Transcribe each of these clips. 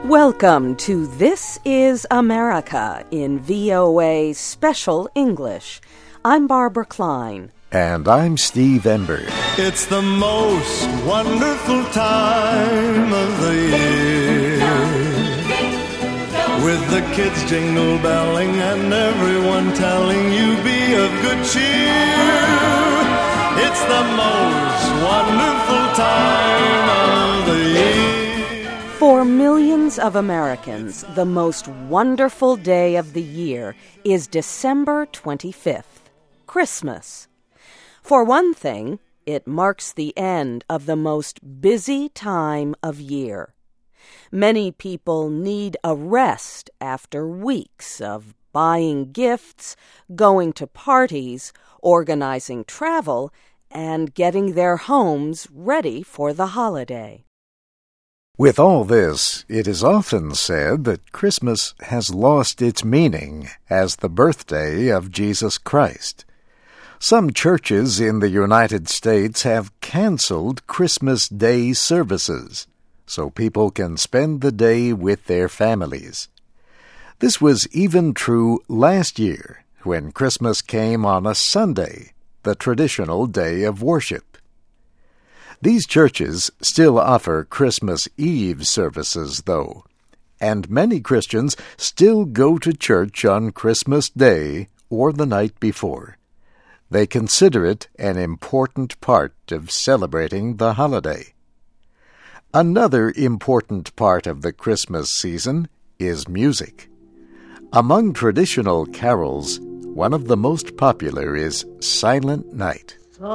Welcome to This Is America in VOA Special English. I'm Barbara Klein. And I'm Steve Ember. It's the most wonderful time of the year, with the kids jingle-belling and everyone telling you be of good cheer. It's the most wonderful time of the year. For millions of Americans, the most wonderful day of the year is December 25th, Christmas. For one thing, it marks the end of the most busy time of year. Many people need a rest after weeks of buying gifts, going to parties, organizing travel, and getting their homes ready for the holiday. With all this, it is often said that Christmas has lost its meaning as the birthday of Jesus Christ. Some churches in the United States have canceled Christmas Day services so people can spend the day with their families. This was even true last year when Christmas came on a Sunday, the traditional day of worship. These churches still offer Christmas Eve services, though, and many Christians still go to church on Christmas Day or the night before. They consider it an important part of celebrating the holiday. Another important part of the Christmas season is music. Among traditional carols, one of the most popular is Silent Night.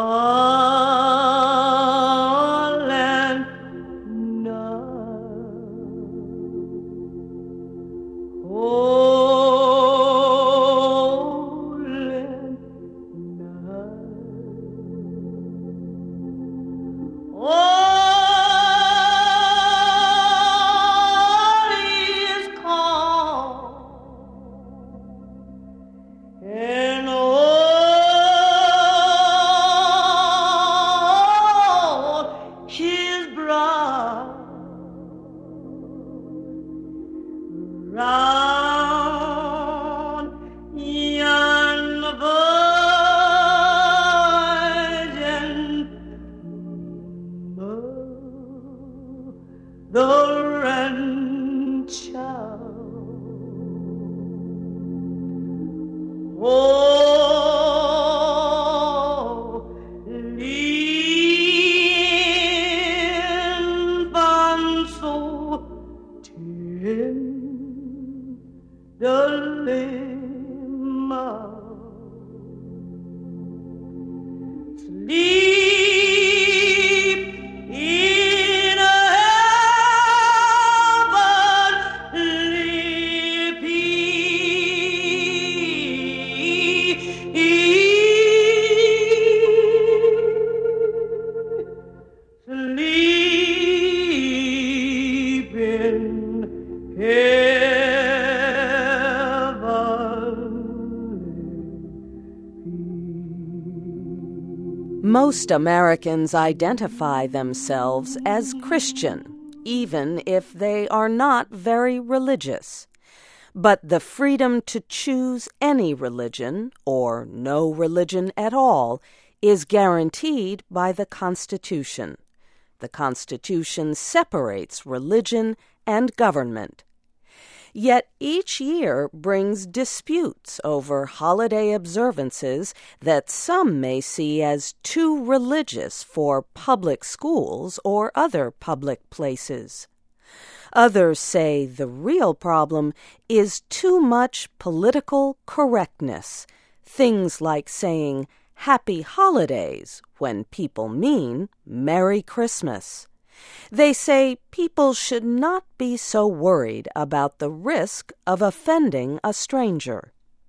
Most Americans identify themselves as Christian, even if they are not very religious. But the freedom to choose any religion, or no religion at all, is guaranteed by the Constitution. The Constitution separates religion and government. Yet each year brings disputes over holiday observances that some may see as too religious for public schools or other public places. Others say the real problem is too much political correctness, things like saying Happy Holidays when people mean Merry Christmas. They say people should not be so worried about the risk of offending a stranger.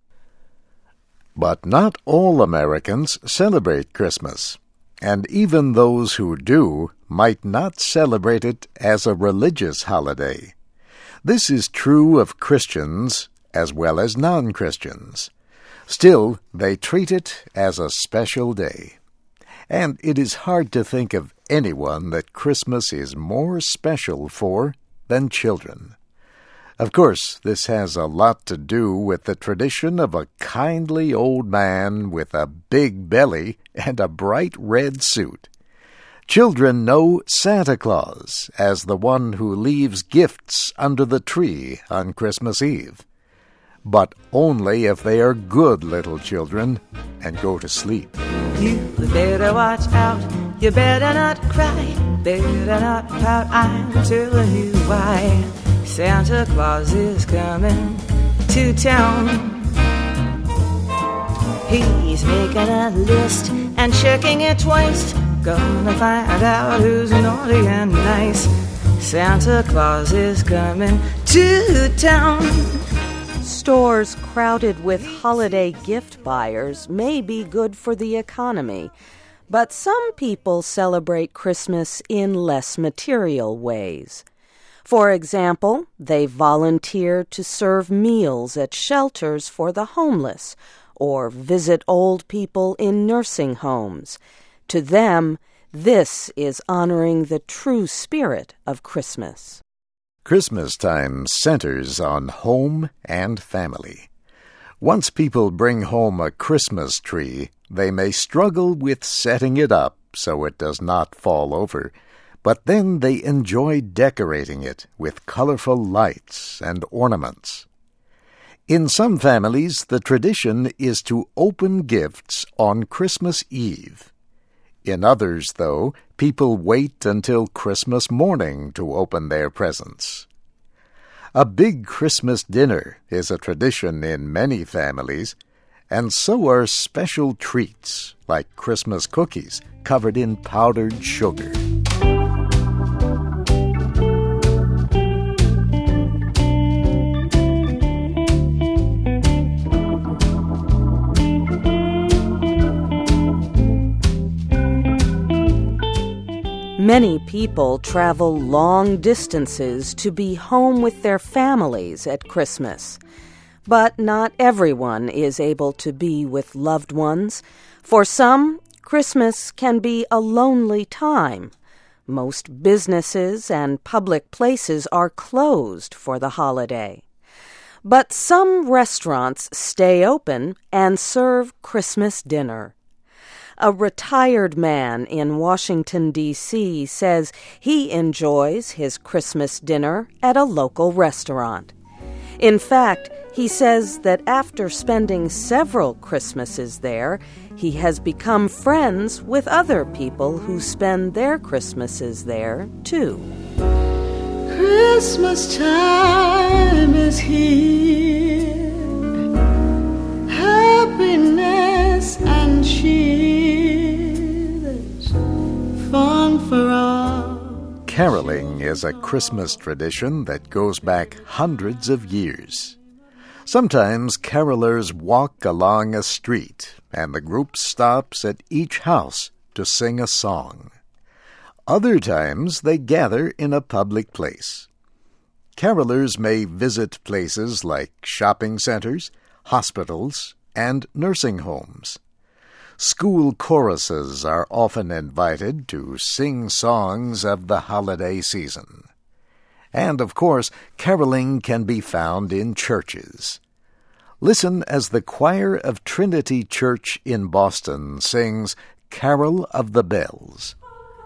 But not all Americans celebrate Christmas, and even those who do might not celebrate it as a religious holiday. This is true of Christians as well as non-Christians. Still, they treat it as a special day. And it is hard to think of anyone that Christmas is more special for than children. Of course, this has a lot to do with the tradition of a kindly old man with a big belly and a bright red suit. Children know Santa Claus as the one who leaves gifts under the tree on Christmas Eve, but only if they are good little children and go to sleep. You better watch out, you better not cry, better not pout, I'm telling you why. Santa Claus is coming to town. He's making a list and checking it twice, gonna find out who's naughty and nice. Santa Claus is coming to town. Stores crowded with holiday gift buyers may be good for the economy, but some people celebrate Christmas in less material ways. For example, they volunteer to serve meals at shelters for the homeless or visit old people in nursing homes. To them, this is honoring the true spirit of Christmas. Christmas time centers on home and family. Once people bring home a Christmas tree, they may struggle with setting it up so it does not fall over, but then they enjoy decorating it with colorful lights and ornaments. In some families, the tradition is to open gifts on Christmas Eve. In others, though, people wait until Christmas morning to open their presents. A big Christmas dinner is a tradition in many families, and so are special treats like Christmas cookies covered in powdered sugar. Many people travel long distances to be home with their families at Christmas. But not everyone is able to be with loved ones. For some, Christmas can be a lonely time. Most businesses and public places are closed for the holiday. But some restaurants stay open and serve Christmas dinner. A retired man in Washington, D.C. says he enjoys his Christmas dinner at a local restaurant. In fact, he says that after spending several Christmases there, he has become friends with other people who spend their Christmases there, too. Christmas time is here, happiness and cheer, there's fun for all. Caroling is a Christmas tradition that goes back hundreds of years. Sometimes carolers walk along a street, and the group stops at each house to sing a song. Other times they gather in a public place. Carolers may visit places like shopping centers, hospitals, and nursing homes. School choruses are often invited to sing songs of the holiday season. And, of course, caroling can be found in churches. Listen as the choir of Trinity Church in Boston sings Carol of the Bells.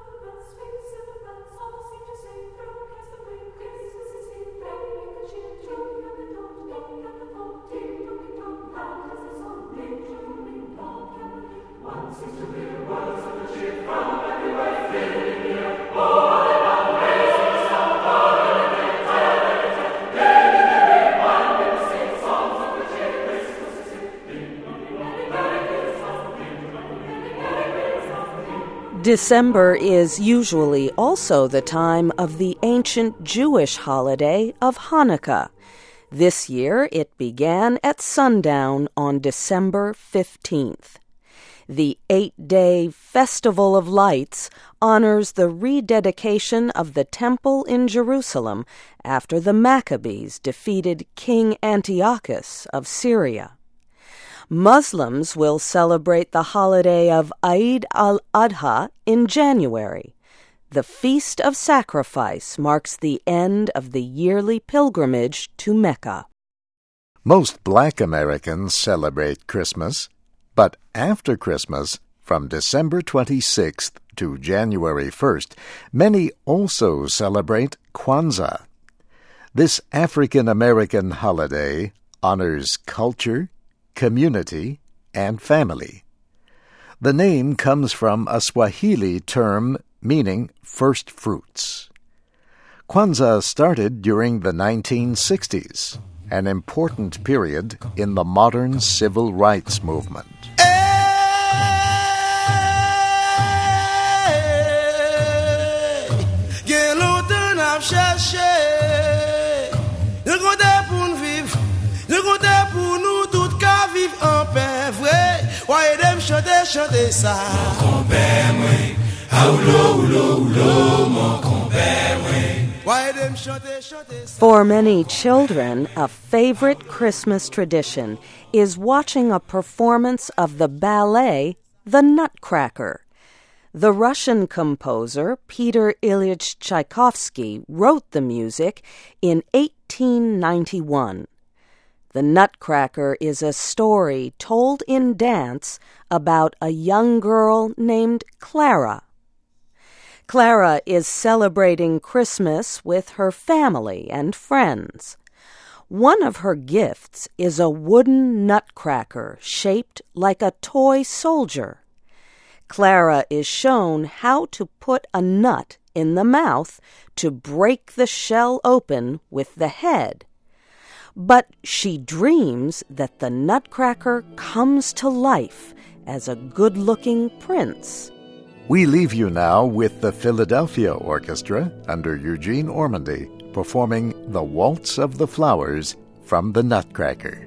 December is usually also the time of the ancient Jewish holiday of Hanukkah. This year it began at sundown on December 15th. The 8-day Festival of Lights honors the rededication of the Temple in Jerusalem after the Maccabees defeated King Antiochus of Syria. Muslims will celebrate the holiday of Eid al-Adha in January. The Feast of Sacrifice marks the end of the yearly pilgrimage to Mecca. Most Black Americans celebrate Christmas, but after Christmas, from December 26th to January 1st, many also celebrate Kwanzaa. This African American holiday honors culture, community, and family. The name comes from a Swahili term meaning first fruits. Kwanzaa started during the 1960s, an important period in the modern civil rights movement. For many children, a favorite Christmas tradition is watching a performance of the ballet, The Nutcracker. The Russian composer Peter Ilyich Tchaikovsky wrote the music in 1891. The Nutcracker is a story told in dance about a young girl named Clara. Clara is celebrating Christmas with her family and friends. One of her gifts is a wooden nutcracker shaped like a toy soldier. Clara is shown how to put a nut in the mouth to break the shell open with the head. But she dreams that the Nutcracker comes to life as a good-looking prince. We leave you now with the Philadelphia Orchestra under Eugene Ormandy performing The Waltz of the Flowers from The Nutcracker.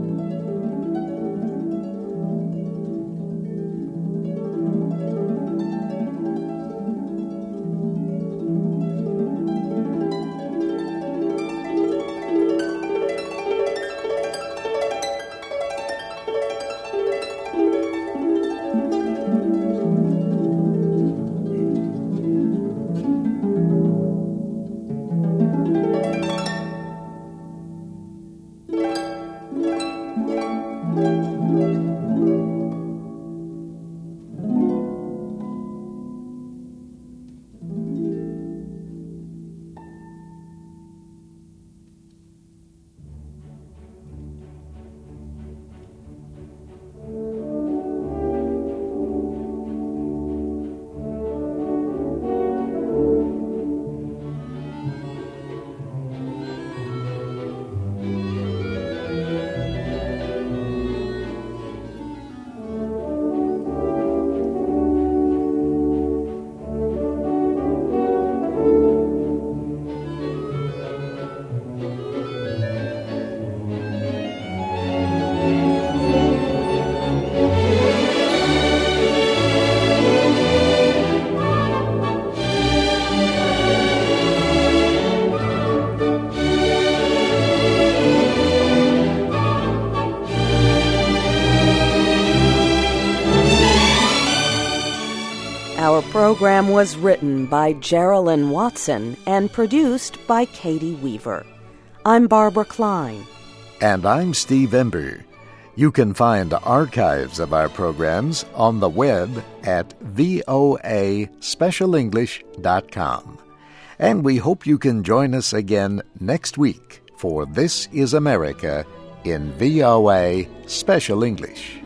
Our program was written by Geraldine Watson and produced by Katie Weaver. I'm Barbara Klein. And I'm Steve Ember. You can find archives of our programs on the web at voaspecialenglish.com. And we hope you can join us again next week for This is America in VOA Special English.